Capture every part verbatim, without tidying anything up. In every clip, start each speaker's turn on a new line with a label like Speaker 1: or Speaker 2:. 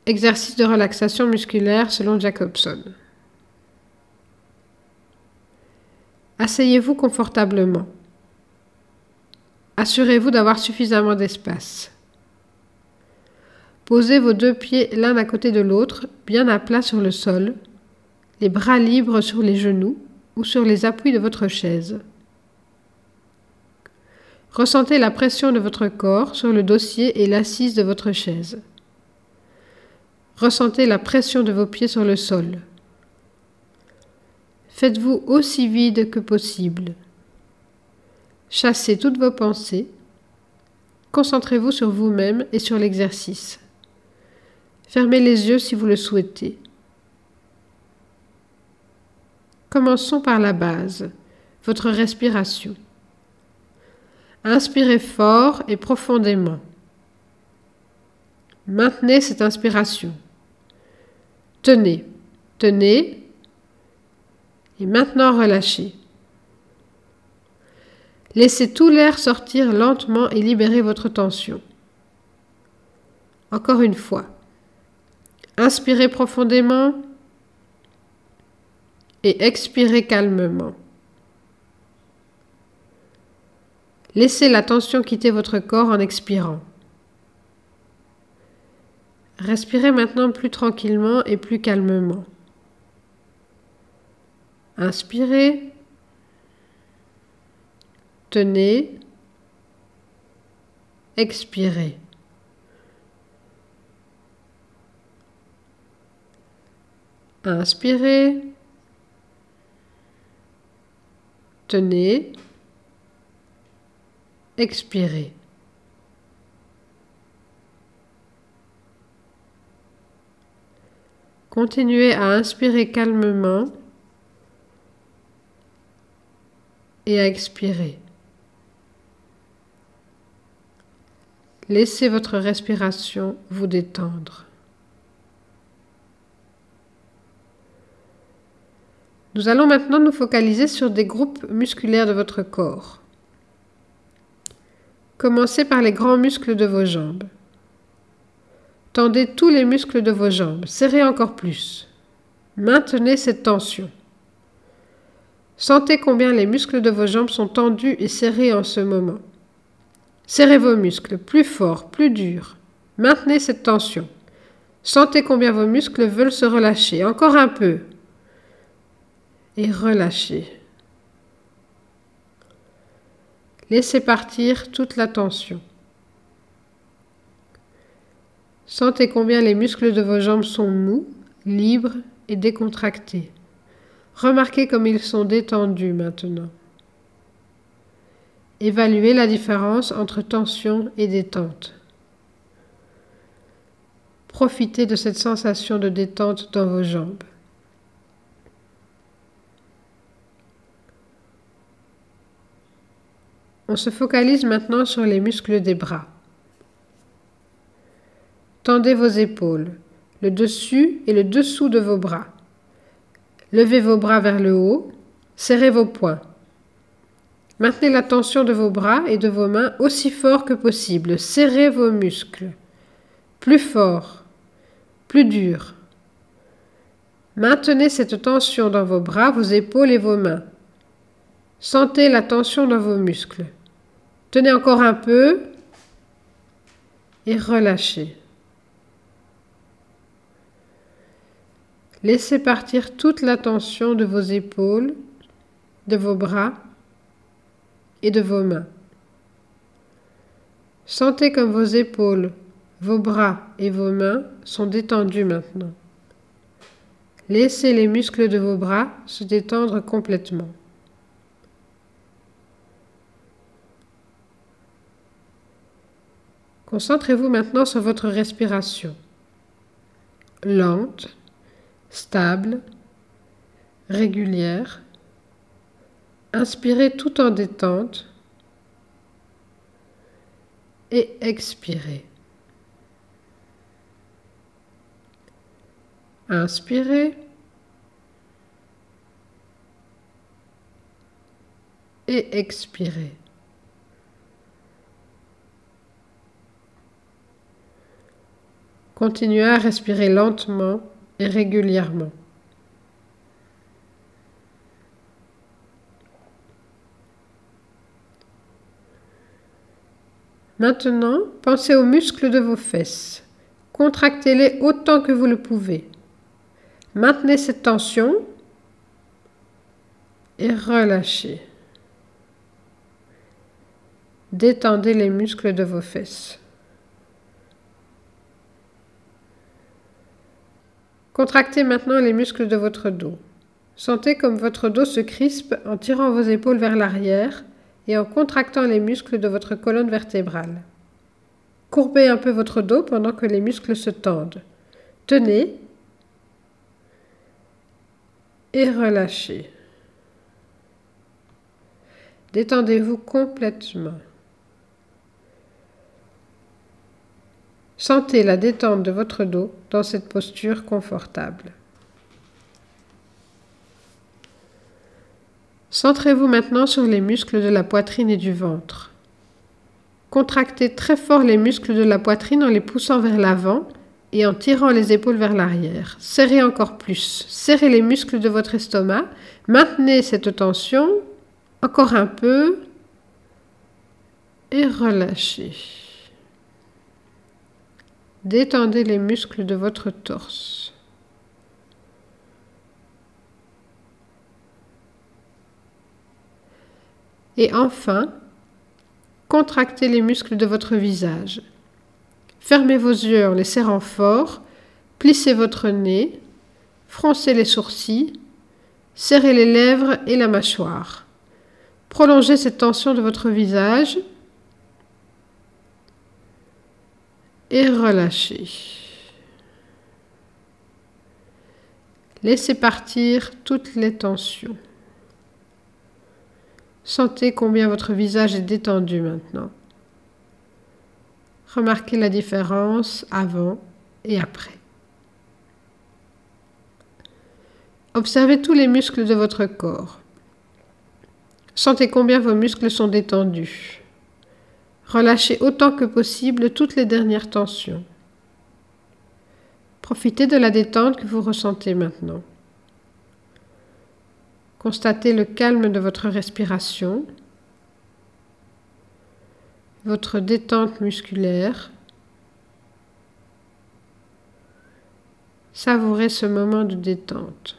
Speaker 1: Exercice de relaxation musculaire selon Jacobson. Asseyez-vous confortablement. Assurez-vous d'avoir suffisamment d'espace. Posez vos deux pieds l'un à côté de l'autre, bien à plat sur le sol, les bras libres sur les genoux ou sur les appuis de votre chaise. Ressentez la pression de votre corps sur le dossier et l'assise de votre chaise. Ressentez la pression de vos pieds sur le sol. Faites-vous aussi vide que possible. Chassez toutes vos pensées. Concentrez-vous sur vous-même et sur l'exercice. Fermez les yeux si vous le souhaitez. Commençons par la base, votre respiration. Inspirez fort et profondément. Maintenez cette inspiration. Tenez, tenez, et maintenant relâchez. Laissez tout l'air sortir lentement et libérez votre tension. Encore une fois. Inspirez profondément et expirez calmement. Laissez la tension quitter votre corps en expirant. Respirez maintenant plus tranquillement et plus calmement. Inspirez. Tenez. Expirez. Inspirez. Tenez. Expirez. Continuez à inspirer calmement et à expirer. Laissez votre respiration vous détendre. Nous allons maintenant nous focaliser sur des groupes musculaires de votre corps. Commencez par les grands muscles de vos jambes. Tendez tous les muscles de vos jambes, serrez encore plus. Maintenez cette tension. Sentez combien les muscles de vos jambes sont tendus et serrés en ce moment. Serrez vos muscles, plus fort, plus dur. Maintenez cette tension. Sentez combien vos muscles veulent se relâcher, encore un peu. Et relâchez. Laissez partir toute la tension. Sentez combien les muscles de vos jambes sont mous, libres et décontractés. Remarquez comme ils sont détendus maintenant. Évaluez la différence entre tension et détente. Profitez de cette sensation de détente dans vos jambes. On se focalise maintenant sur les muscles des bras. Tendez vos épaules, le dessus et le dessous de vos bras. Levez vos bras vers le haut, serrez vos poings. Maintenez la tension de vos bras et de vos mains aussi fort que possible. Serrez vos muscles. Plus fort, plus dur. Maintenez cette tension dans vos bras, vos épaules et vos mains. Sentez la tension dans vos muscles. Tenez encore un peu et relâchez. Laissez partir toute la tension de vos épaules, de vos bras et de vos mains. Sentez comme vos épaules, vos bras et vos mains sont détendus maintenant. Laissez les muscles de vos bras se détendre complètement. Concentrez-vous maintenant sur votre respiration. Lente, stable, régulière. Inspirez tout en détente et expirez. Inspirez et expirez. Continuez à respirer lentement et régulièrement. Maintenant, pensez aux muscles de vos fesses. Contractez-les autant que vous le pouvez. Maintenez cette tension et relâchez. Détendez les muscles de vos fesses. Contractez maintenant les muscles de votre dos. Sentez comme votre dos se crispe en tirant vos épaules vers l'arrière et en contractant les muscles de votre colonne vertébrale. Courbez un peu votre dos pendant que les muscles se tendent. Tenez et relâchez. Détendez-vous complètement. Sentez la détente de votre dos dans cette posture confortable. Centrez-vous maintenant sur les muscles de la poitrine et du ventre. Contractez très fort les muscles de la poitrine en les poussant vers l'avant et en tirant les épaules vers l'arrière. Serrez encore plus. Serrez les muscles de votre estomac. Maintenez cette tension. Encore un peu. Et relâchez. Détendez les muscles de votre torse. Et enfin, contractez les muscles de votre visage. Fermez vos yeux en les serrant fort, plissez votre nez, froncez les sourcils, serrez les lèvres et la mâchoire. Prolongez cette tension de votre visage et relâchez. Laissez partir toutes les tensions. Sentez combien votre visage est détendu maintenant. Remarquez la différence avant et après. Observez tous les muscles de votre corps. Sentez combien vos muscles sont détendus. Relâchez autant que possible toutes les dernières tensions. Profitez de la détente que vous ressentez maintenant. Constatez le calme de votre respiration, votre détente musculaire. Savourez ce moment de détente.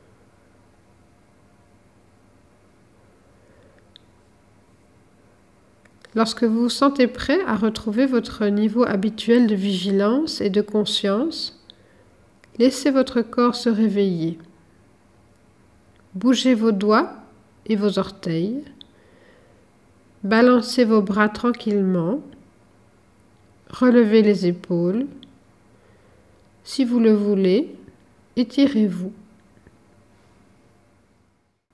Speaker 1: Lorsque vous vous sentez prêt à retrouver votre niveau habituel de vigilance et de conscience, laissez votre corps se réveiller. Bougez vos doigts et vos orteils. Balancez vos bras tranquillement. Relevez les épaules. Si vous le voulez, étirez-vous.